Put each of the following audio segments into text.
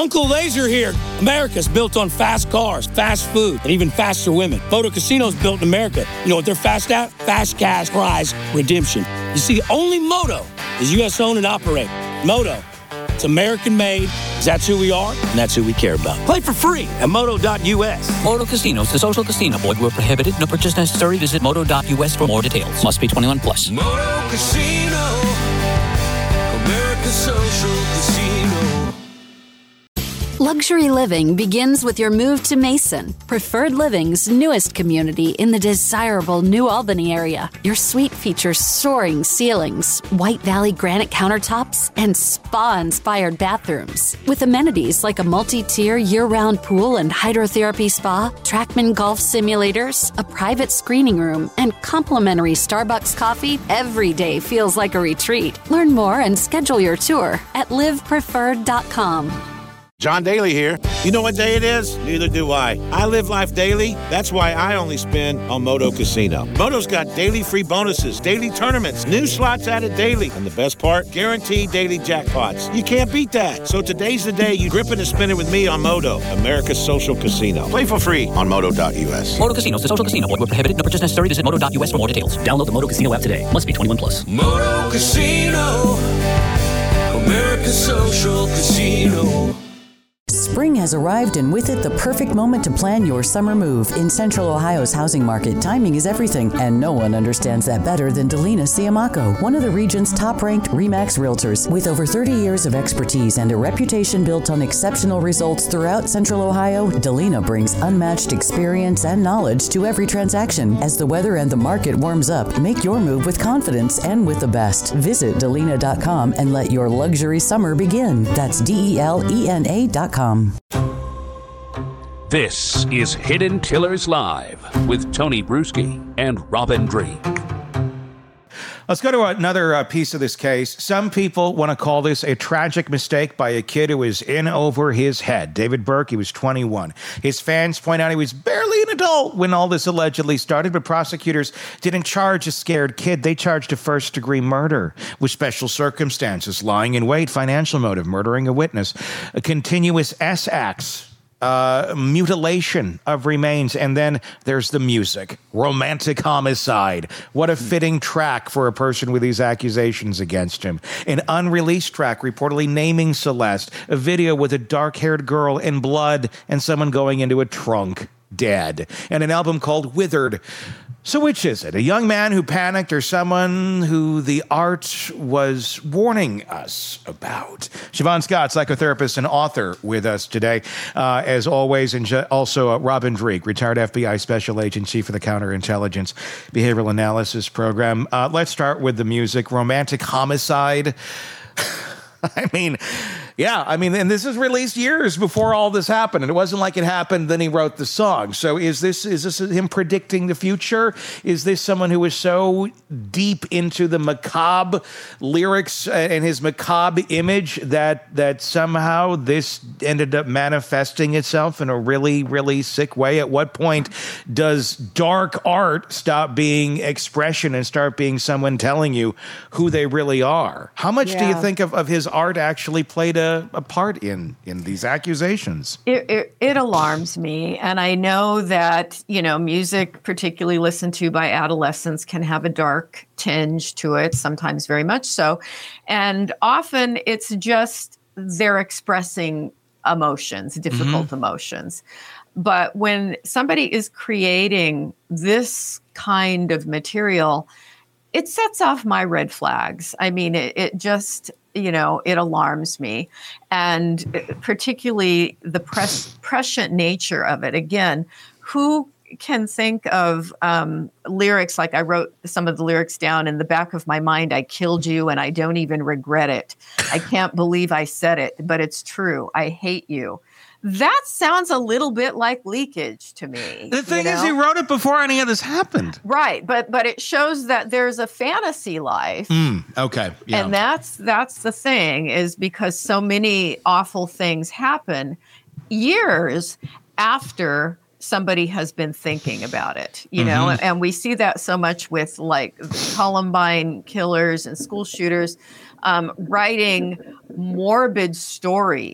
Uncle Laser here. America's built on fast cars, fast food, and even faster women. Moto Casino's built in America. You know what they're fast at? Fast cash prize redemption. You see, only Moto is U.S. owned and operated. Moto, it's American made, 'cause that's who we are, and that's who we care about. Play for free at moto.us. Moto Casinos, the social casino. Void where prohibited. No purchase necessary. Visit moto.us for more details. Must be 21 plus. Moto Casino, America's social casino. Luxury living begins with your move to Mason, Preferred Living's newest community in the desirable New Albany area. Your suite features soaring ceilings, White Valley granite countertops, and spa-inspired bathrooms. With amenities like a multi-tier year-round pool and hydrotherapy spa, Trackman golf simulators, a private screening room, and complimentary Starbucks coffee, every day feels like a retreat. Learn more and schedule your tour at livepreferred.com. John Daly here. You know what day it is? Neither do I. I live life daily. That's why I only spin on Moto Casino. Moto's got daily free bonuses, daily tournaments, new slots added daily. And the best part? Guaranteed daily jackpots. You can't beat that. So today's the day you grip it and spin it with me on Moto, America's social casino. Play for free on moto.us. Moto Casinos, the social casino. Void where prohibited. No purchase necessary. Visit moto.us for more details. Download the Moto Casino app today. Must be 21 plus. Moto Casino, America's social casino. Spring has arrived, and with it, the perfect moment to plan your summer move. In Central Ohio's housing market, timing is everything, and no one understands that better than Delina Siamaco, one of the region's top-ranked RE/MAX realtors. With over 30 years of expertise and a reputation built on exceptional results throughout Central Ohio, Delina brings unmatched experience and knowledge to every transaction. As the weather and the market warms up, make your move with confidence and with the best. Visit Delina.com and let your luxury summer begin. That's DELENA.com. This is Hidden Tillers Live with Tony Bruschi and Robin Drake. Let's go to another piece of this case. Some people want to call this a tragic mistake by a kid who was in over his head. David Burke, he was 21. His fans point out he was barely an adult when all this allegedly started, but prosecutors didn't charge a scared kid. They charged a first-degree murder with special circumstances, lying in wait, financial motive, murdering a witness, a continuous S-acts, mutilation of remains, and then there's the music. Romantic homicide. What a fitting track for a person with these accusations against him. An unreleased track reportedly naming Celeste, a video with a dark-haired girl in blood and someone going into a trunk dead, and an album called Withered. So which is it? A young man who panicked or someone who the art was warning us about? Siobhan Scott, psychotherapist and author, with us today, as always, and also Robin Drake, retired FBI Special Agent, Chief of the Counterintelligence Behavioral Analysis Program. Let's start with the music. Romantic homicide. And this was released years before all this happened, and it wasn't like it happened, then he wrote the song. So is this him predicting the future? Is this someone who is so deep into the macabre lyrics and his macabre image that somehow this ended up manifesting itself in a really, really sick way? At what point does dark art stop being expression and start being someone telling you who they really are? How much do you think of his art actually played a part in these accusations? It alarms me. And I know that, music, particularly listened to by adolescents, can have a dark tinge to it, sometimes very much so. And often it's just they're expressing emotions, difficult emotions. But when somebody is creating this kind of material, it sets off my red flags. I mean, it just, it alarms me. And particularly the prescient nature of it. Again, who can think of lyrics like I wrote some of the lyrics down in the back of my mind? I killed you and I don't even regret it. I can't believe I said it, but it's true. I hate you. That sounds a little bit like leakage to me. The thing is, he wrote it before any of this happened. Right, but it shows that there's a fantasy life. Okay. Yeah. And that's the thing, is because so many awful things happen years after somebody has been thinking about it, and we see that so much with like Columbine killers and school shooters writing morbid stories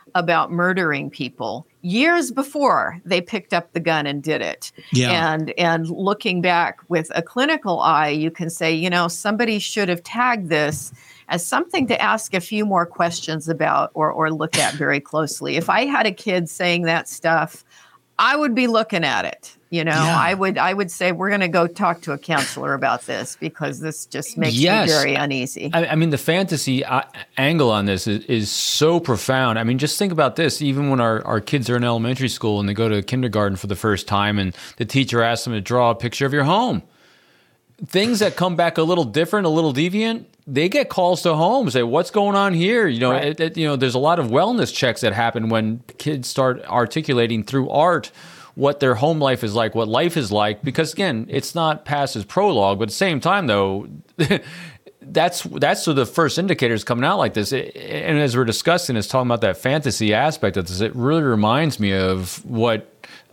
about murdering people years before they picked up the gun and did it. Yeah. And looking back with a clinical eye, you can say, you know, somebody should have tagged this as something to ask a few more questions about or look at very closely. If I had a kid saying that stuff, I would be looking at it. You know, Yeah. I would say we're going to go talk to a counselor about this because this just makes me very uneasy. I mean, the fantasy angle on this is so profound. I mean, just think about this. Even when our kids are in elementary school and they go to kindergarten for the first time and the teacher asks them to draw a picture of your home, things that come back a little different, a little deviant, they get calls to home, say, what's going on here? You know, Right. There's a lot of wellness checks that happen when kids start articulating through art what their home life is like, what life is like, because again, it's not past as prologue, but at the same time though, that's so the first indicators coming out like this. And as we're discussing, it's talking about that fantasy aspect of this. It really reminds me of what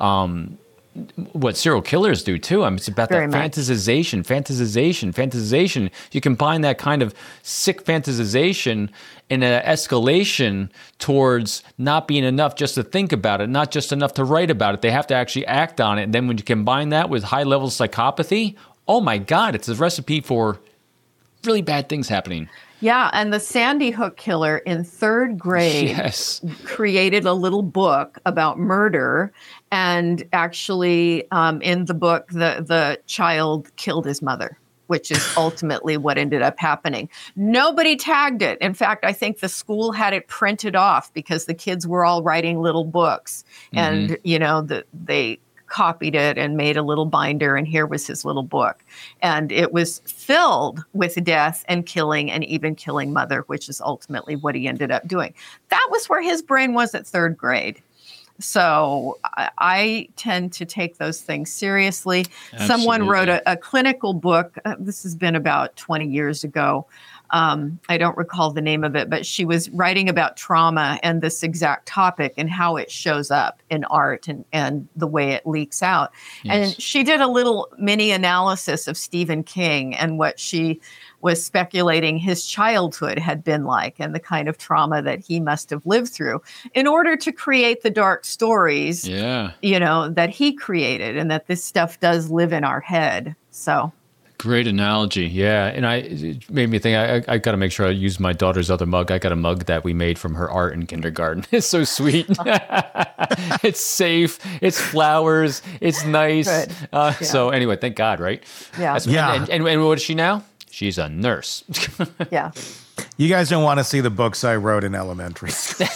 serial killers do too. I mean, it's about Very that much. fantasization. You combine that kind of sick fantasization in an escalation towards not being enough just to think about it, not just enough to write about it. They have to actually act on it. And then when you combine that with high level psychopathy, oh my God, it's a recipe for really bad things happening. Yeah, and the Sandy Hook killer in third grade Yes. created a little book about murder, and actually in the book, the child killed his mother, which is ultimately what ended up happening. Nobody tagged it. In fact, I think the school had it printed off because the kids were all writing little books, and you know they copied it and made a little binder, and here was his little book. And it was filled with death and killing, and even killing mother, which is ultimately what he ended up doing. That was where his brain was at third grade. So I tend to take those things seriously. Someone wrote a clinical book. This has been about 20 years ago. I don't recall the name of it, but she was writing about trauma and this exact topic and how it shows up in art and the way it leaks out. Yes. And she did a little mini analysis of Stephen King and what she was speculating his childhood had been like and the kind of trauma that he must have lived through in order to create the dark stories, you know, that he created, and that this stuff does live in our head. So great analogy. Yeah. And it made me think I got to make sure I use my daughter's other mug. I got a mug that we made from her art in kindergarten. It's so sweet. It's safe. It's flowers. It's nice. So anyway, thank God, right? Yeah. And what is she now? She's a nurse. Yeah. You guys don't want to see the books I wrote in elementary school.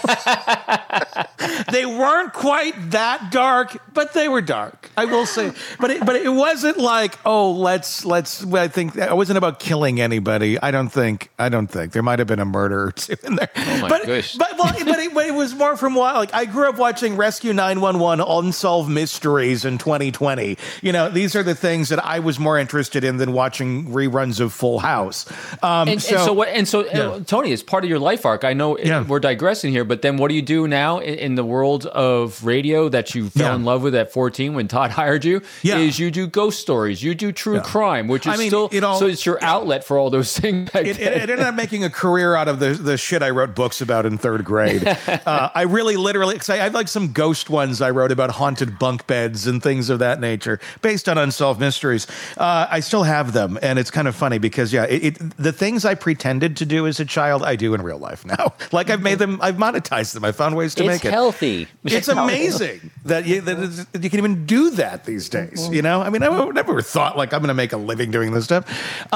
They weren't quite that dark, but they were dark, I will say. But it wasn't like, oh, let's. I think it wasn't about killing anybody. I don't think there might have been a murder or two in there. Oh my gosh. But it was more from what, like, I grew up watching Rescue 911 Unsolved Mysteries in 2020. You know, these are the things that I was more interested in than watching reruns of Full House. So, Tony, it's part of your life arc. I know we're digressing here, but then what do you do now in the world of radio that you fell in love with at 14 when Todd hired you? Is you do ghost stories, you do true crime, which is so it's your outlet for all those things. It ended up making a career out of the shit I wrote books about in third grade. I really literally, because I had like some ghost ones I wrote about haunted bunk beds and things of that nature based on unsolved mysteries. I still have them, and it's kind of funny because the things I pretended to do as a child, I do in real life now. Like I've monetized them. I found ways to make it. It's healthy. It's amazing that you can even do that these days. You know, I mean, I never thought like I'm going to make a living doing this stuff.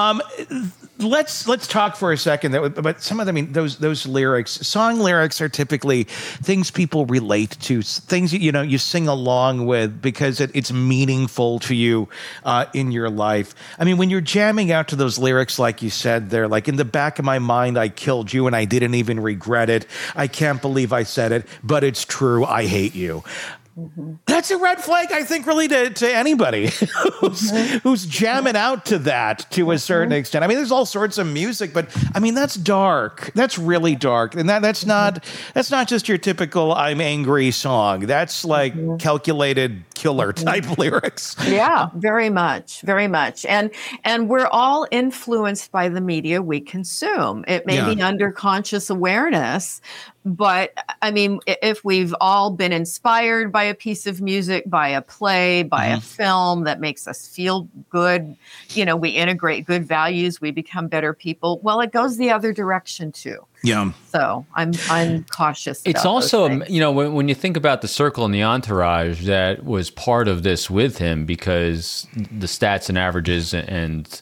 Let's talk for a second about some of them. I mean, those lyrics, song lyrics are typically things people relate to, things you sing along with because it's meaningful to you in your life. I mean, when you're jamming out to those lyrics, like you said, they're like, in the back of my mind, I killed you and I didn't even regret it. I can't believe I said it, but it's true. I hate you. That's a red flag, I think, really to anybody who's jamming out to that to a certain extent. I mean, there's all sorts of music, but I mean, that's dark. That's really dark, and that's not just your typical "I'm angry" song. That's like calculated killer type lyrics. Yeah, very much, very much, and we're all influenced by the media we consume. It may be under conscious awareness, But I mean, if we've all been inspired by a piece of music, by a play, by a film that makes us feel good, we integrate good values, we become better people. Well, it goes the other direction too. Yeah. So I'm cautious. It's about also, those things. when you think about the circle and the entourage that was part of this with him, because the stats and averages and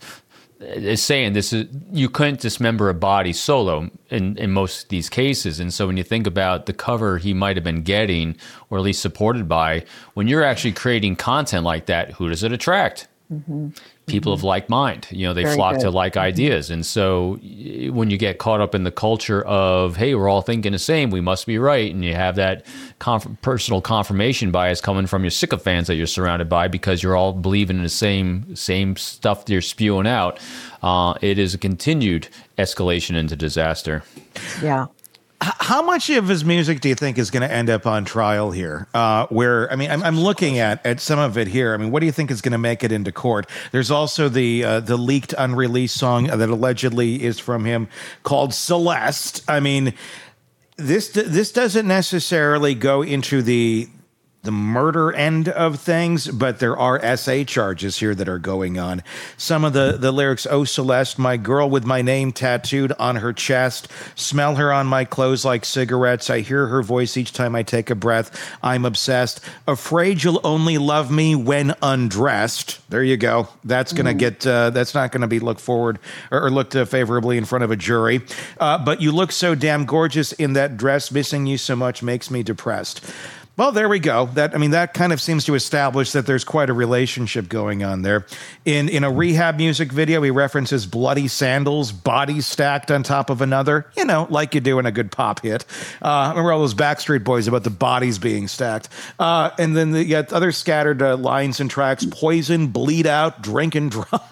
is saying this is, you couldn't dismember a body solo in most of these cases. And so when you think about the cover he might have been getting, or at least supported by, when you're actually creating content like that, who does it attract? People of like mind, they Very flock good. to like ideas. And so when you get caught up in the culture of, hey, we're all thinking the same, we must be right, and you have that personal confirmation bias coming from your sycophants that you're surrounded by because you're all believing in the same stuff they're spewing out, it is a continued escalation into disaster. Yeah. How much of his music do you think is going to end up on trial here? Where, I mean, I'm looking at some of it here. I mean, what do you think is going to make it into court? There's also the leaked, unreleased song that allegedly is from him called Celeste. I mean, this doesn't necessarily go into the murder end of things, but there are SA charges here that are going on. Some of the lyrics, "Oh Celeste, my girl with my name tattooed on her chest, smell her on my clothes like cigarettes, I hear her voice each time I take a breath, I'm obsessed, afraid you'll only love me when undressed." There you go. That's going to get, that's not going to be looked forward or looked favorably in front of a jury. But you look so damn gorgeous in that dress, missing you so much makes me depressed. Well, there we go. That kind of seems to establish that there's quite a relationship going on there. In a Rehab music video, he references bloody sandals, bodies stacked on top of another, like you do in a good pop hit. Remember all those Backstreet Boys about the bodies being stacked. And then you got other scattered lines and tracks, poison, bleed out, drink and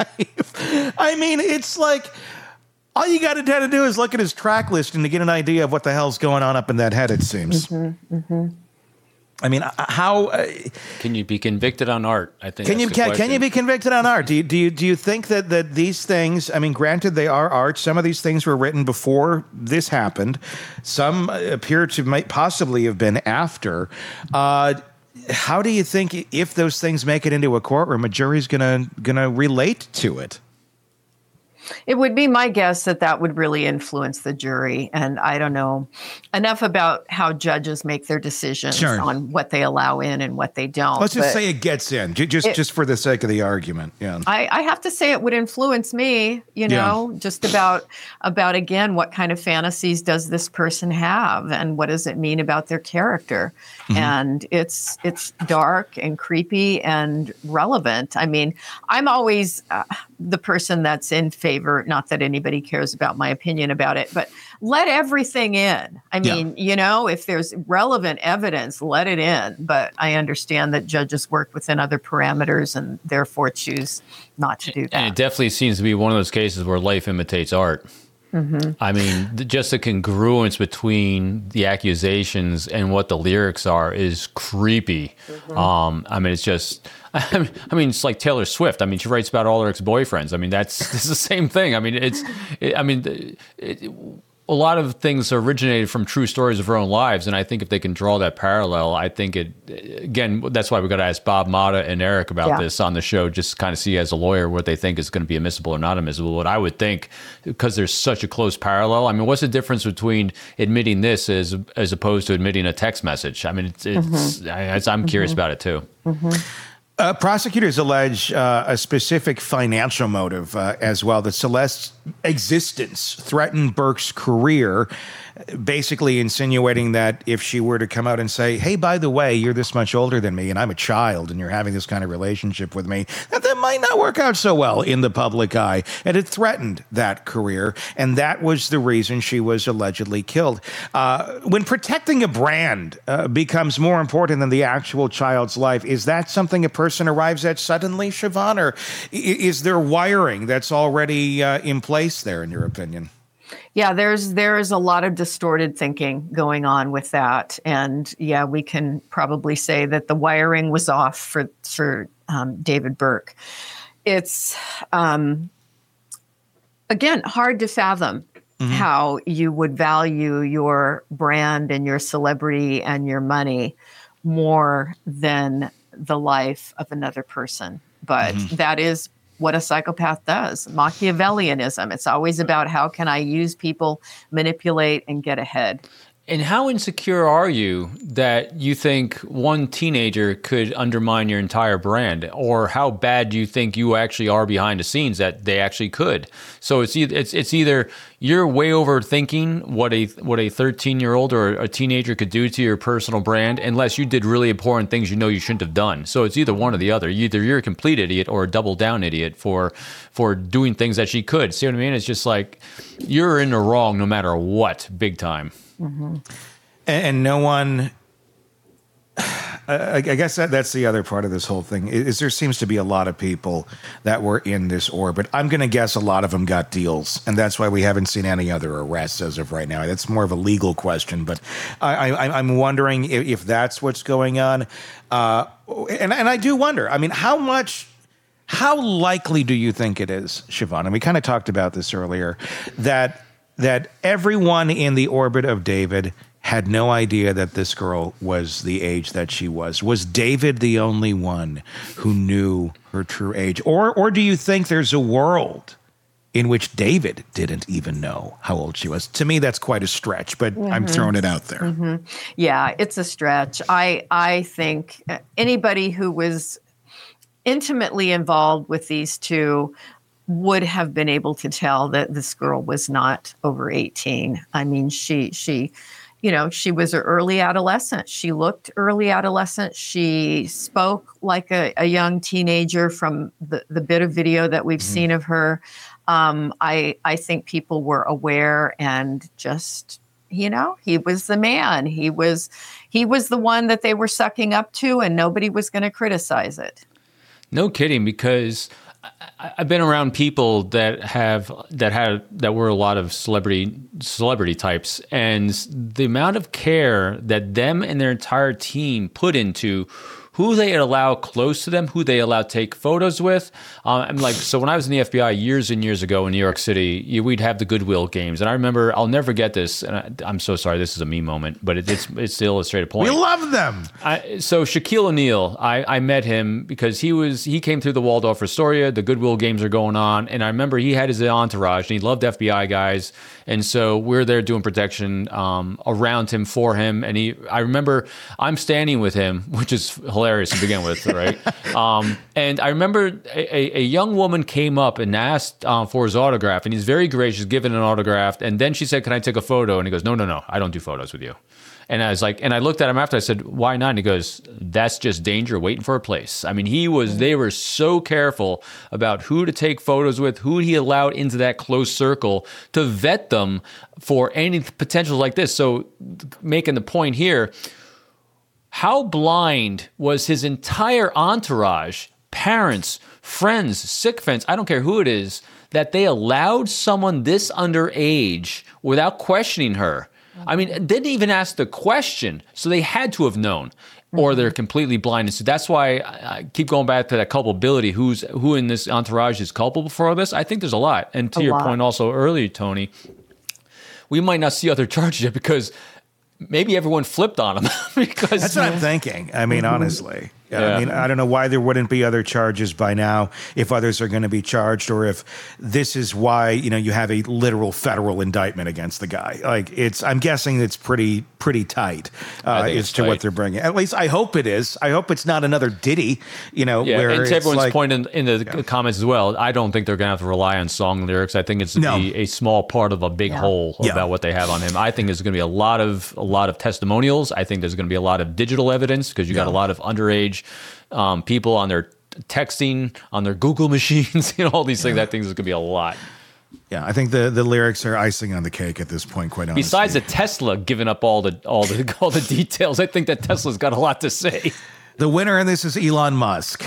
drive. I mean, it's like, all you got to do is look at his track listing to get an idea of what the hell's going on up in that head, it seems. I mean, how can you be convicted on art? I think can you be convicted on art? Do you think that these things? I mean, granted, they are art. Some of these things were written before this happened. Some appear to might possibly have been after. How do you think if those things make it into a courtroom, a jury's gonna relate to it? It would be my guess that would really influence the jury. And I don't know enough about how judges make their decisions on what they allow in and what they don't. Let's just say it gets in, just for the sake of the argument. Yeah, I have to say it would influence me, just about again, what kind of fantasies does this person have and what does it mean about their character? And it's dark and creepy and relevant. I mean, I'm always the person that's in favor, not that anybody cares about my opinion about it, but let everything in. I mean, if there's relevant evidence, let it in. But I understand that judges work within other parameters and therefore choose not to do that. And it definitely seems to be one of those cases where life imitates art. I mean, just the congruence between the accusations and what the lyrics are is creepy. I mean, it's just, it's like Taylor Swift. I mean, she writes about all her ex-boyfriends. I mean, it's the same thing. I mean, a lot of things originated from true stories of her own lives. And I think if they can draw that parallel, I think again, that's why we got to ask Bob Motta and Eric about this on the show, just kind of see as a lawyer what they think is going to be admissible or not admissible. What I would think, because there's such a close parallel. I mean, what's the difference between admitting this as opposed to admitting a text message? I mean, I'm curious about it too. Prosecutors allege a specific financial motive as well. That Celeste's existence threatened Burke's career, basically insinuating that if she were to come out and say, hey, by the way, you're this much older than me and I'm a child and you're having this kind of relationship with me, that might not work out so well in the public eye. And it threatened that career. And that was the reason she was allegedly killed. When protecting a brand becomes more important than the actual child's life, is that something a person arrives at suddenly, Siobhan? Or is there wiring that's already in place there, in your opinion? Yeah, there's a lot of distorted thinking going on with that. And yeah, we can probably say that the wiring was off for David Burke. It's, again, hard to fathom how you would value your brand and your celebrity and your money more than the life of another person. But that is what a psychopath does. Machiavellianism. It's always about how can I use people, manipulate, and get ahead. And how insecure are you that you think one teenager could undermine your entire brand? Or how bad do you think you actually are behind the scenes that they actually could? So it's either you're way overthinking what a 13-year-old or a teenager could do to your personal brand, unless you did really important things you know you shouldn't have done. So it's either one or the other. Either you're a complete idiot or a double down idiot for doing things that she could. See what I mean? It's just like you're in the wrong no matter what, big time. And no one, I guess that's the other part of this whole thing, is there seems to be a lot of people that were in this orbit. I'm going to guess a lot of them got deals, and that's why we haven't seen any other arrests as of right now. That's more of a legal question, but I'm wondering if that's what's going on. And I do wonder, I mean, how likely do you think it is, Siobhan, and we kind of talked about this earlier, that everyone in the orbit of David had no idea that this girl was the age that she was? Was David the only one who knew her true age? Or do you think there's a world in which David didn't even know how old she was? To me, that's quite a stretch, but I'm throwing it out there. Yeah, it's a stretch. I think anybody who was intimately involved with these two would have been able to tell that this girl was not over 18. I mean, she was an early adolescent. She looked early adolescent. She spoke like a young teenager from the bit of video that we've seen of her. I think people were aware and just, he was the man. He was the one that they were sucking up to, and nobody was going to criticize it. No kidding, because I've been around people that were a lot of celebrity types, and the amount of care that them and their entire team put into who they allow close to them, who they allow take photos with. So when I was in the FBI years and years ago in New York City, we'd have the Goodwill games. And I remember, I'll never forget this, and I'm so sorry, this is a me moment, but it's the illustrated point. We love them. So Shaquille O'Neal, I met him because he came through the Waldorf Astoria, the Goodwill games are going on, and I remember he had his entourage, and he loved FBI guys, and so we're there doing protection around him, for him, and I remember I'm standing with him, which is hilarious to begin with, right? And I remember a young woman came up and asked for his autograph, and he's very gracious, giving an autograph, and then she said, "Can I take a photo?" And he goes, No, I don't do photos with you. And I was like, and I looked at him after, I said, "Why not?" And he goes, "That's just danger waiting for a place." I mean, they were so careful about who to take photos with, who he allowed into that close circle, to vet them for any potential like this. So making the point here, how blind was his entire entourage, parents, friends, sycophants, I don't care who it is, that they allowed someone this underage without questioning her. I mean, didn't even ask the question, so they had to have known, or they're completely blind. So that's why I keep going back to that culpability. Who in this entourage is culpable for all this? I think there's a lot. And to your point also earlier, Tony, we might not see other charges yet because maybe everyone flipped on him. Because that's what I'm thinking. I mean, honestly. Yeah. I mean, I don't know why there wouldn't be other charges by now if others are going to be charged, or if this is why, you have a literal federal indictment against the guy. Like, I'm guessing it's pretty tight as to what they're bringing. At least I hope it is. I hope it's not another Diddy, where and it's to everyone's like, point in the comments as well, I don't think they're going to have to rely on song lyrics. I think it's be a small part of a big whole about what they have on him. I think there's going to be a lot of testimonials. I think there's going to be a lot of digital evidence because you got a lot of underage people on their texting, on their Google machines, all these things. I think there's going to be a lot. Yeah, I think the lyrics are icing on the cake at this point, quite honestly. Besides the Tesla giving up all the details, I think that Tesla's got a lot to say. The winner in this is Elon Musk,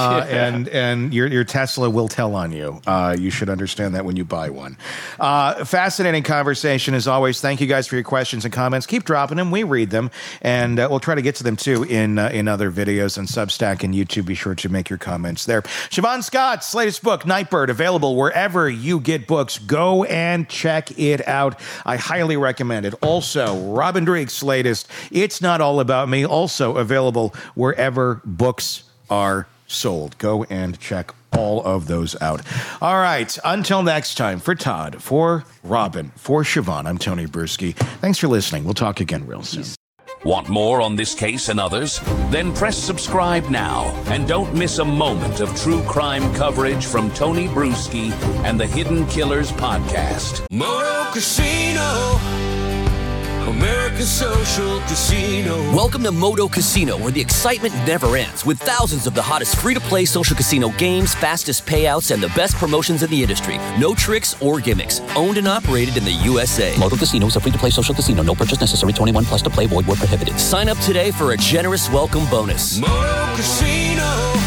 and your Tesla will tell on you. You should understand that when you buy one. Fascinating conversation as always. Thank you guys for your questions and comments. Keep dropping them. We read them, and we'll try to get to them too in other videos on Substack and YouTube. Be sure to make your comments there. Siobhan Scott's latest book, Nightbird, available wherever you get books. Go and check it out. I highly recommend it. Also, Robin Dreek's latest, It's Not All About Me, also available wherever books are sold. Go and check all of those out. All right. Until next time, for Todd, for Robin, for Siobhan, I'm Tony Bruschi. Thanks for listening. We'll talk again real soon. Want more on this case and others? Then press subscribe now and don't miss a moment of true crime coverage from Tony Bruschi and the Hidden Killers podcast. Moto Casino, America's social casino. Welcome to Moto Casino, where the excitement never ends, with thousands of the hottest free-to-play social casino games, fastest payouts, and the best promotions in the industry. No tricks or gimmicks. Owned and operated in the USA. Moto Casino is a free-to-play social casino. No purchase necessary. 21 plus to play. Void where prohibited. Sign up today for a generous welcome bonus. Moto Casino,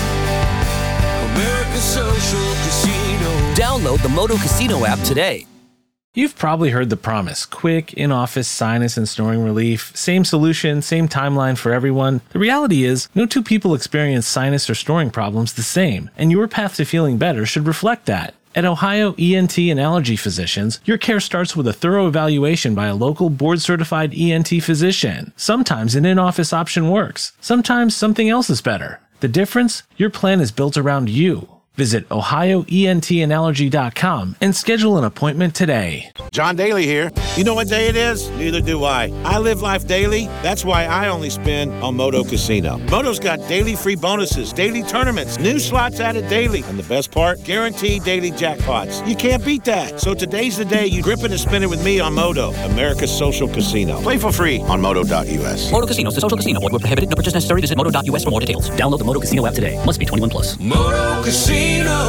America's social casino. Download the Moto Casino app today. You've probably heard the promise: quick, in-office sinus and snoring relief, same solution, same timeline for everyone. The reality is, no two people experience sinus or snoring problems the same, and your path to feeling better should reflect that. At Ohio ENT and Allergy Physicians, your care starts with a thorough evaluation by a local board-certified ENT physician. Sometimes an in-office option works. Sometimes something else is better. The difference? Your plan is built around you. Visit OhioENTandAllergy.com and schedule an appointment today. John Daly here. You know what day it is? Neither do I. I live life daily. That's why I only spin on Moto Casino. Moto's got daily free bonuses, daily tournaments, new slots added daily, and the best part, guaranteed daily jackpots. You can't beat that. So today's the day you grip it and spin it with me on Moto, America's social casino. Play for free on Moto.us. Moto Casino is a social casino. Void where prohibited. No purchase necessary. Visit Moto.us for more details. Download the Moto Casino app today. Must be 21 plus. Moto Casino,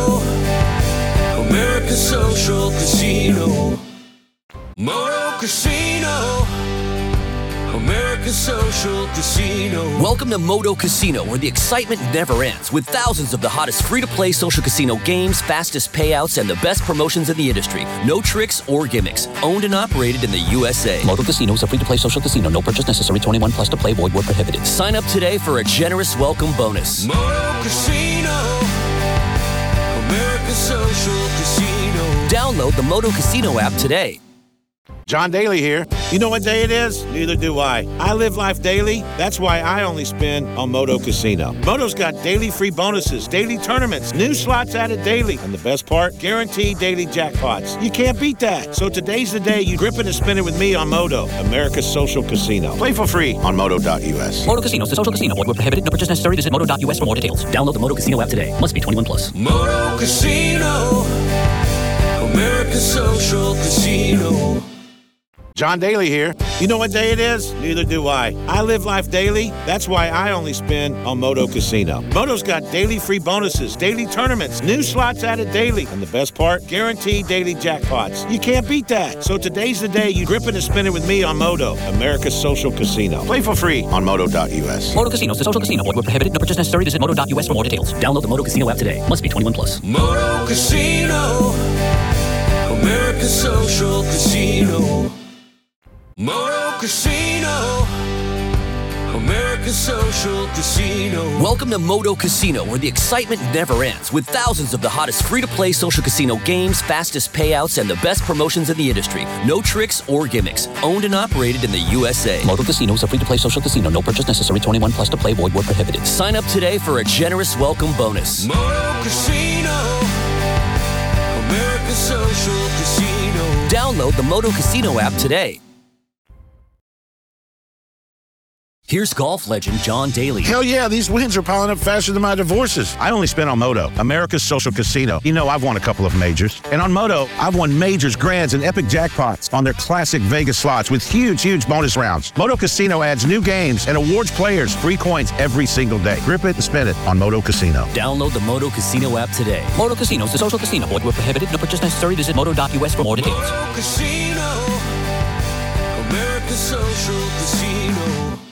America's social casino. Moto Casino, America's social casino. Welcome to Moto Casino, where the excitement never ends, with thousands of the hottest free-to-play social casino games, fastest payouts, and the best promotions in the industry. No tricks or gimmicks. Owned and operated in the USA. Moto Casino is a free-to-play social casino. No purchase necessary. 21 plus to play. Void where prohibited. Sign up today for a generous welcome bonus. Moto Casino, America's social casino. Download the Moto Casino app today. John Daly here. You know what day it is? Neither do I. I live life daily. That's why I only spin on Moto Casino. Moto's got daily free bonuses, daily tournaments, new slots added daily, and the best part, guaranteed daily jackpots. You can't beat that. So today's the day you grip it and spin it with me on Moto, America's social casino. Play for free on Moto.us. Moto Casino is a social casino. Void where prohibited. No purchase necessary. Visit Moto.us for more details. Download the Moto Casino app today. Must be 21 plus. Moto Casino, America's social casino. John Daly here. You know what day it is? Neither do I. I live life daily. That's why I only spin on Moto Casino. Moto's got daily free bonuses, daily tournaments, new slots added daily, and the best part, guaranteed daily jackpots. You can't beat that. So today's the day you grip it and spin it with me on Moto, America's social casino. Play for free on Moto.us. Moto Casino is a social casino. Void where prohibited. No purchase necessary. Visit Moto.us for more details. Download the Moto Casino app today. Must be 21 plus. Moto Casino, America's social casino. Moto Casino, America's social casino. Welcome to Moto Casino, where the excitement never ends, with thousands of the hottest free-to-play social casino games, fastest payouts, and the best promotions in the industry. No tricks or gimmicks. Owned and operated in the USA. Moto Casino is a free-to-play social casino. No purchase necessary. 21 plus to play. Void where prohibited. Sign up today for a generous welcome bonus. Moto Casino, America's social casino. Download the Moto Casino app today. Here's golf legend John Daly. Hell yeah, these wins are piling up faster than my divorces. I only spin on Moto, America's social casino. You know, I've won a couple of majors. And on Moto, I've won majors, grands, and epic jackpots on their classic Vegas slots with huge bonus rounds. Moto Casino adds new games and awards players free coins every single day. Grip it and spin it on Moto Casino. Download the Moto Casino app today. Moto Casino is a social casino. Void where prohibited. No purchase necessary. Visit Moto.us for more details. Moto Casino, America's social casino.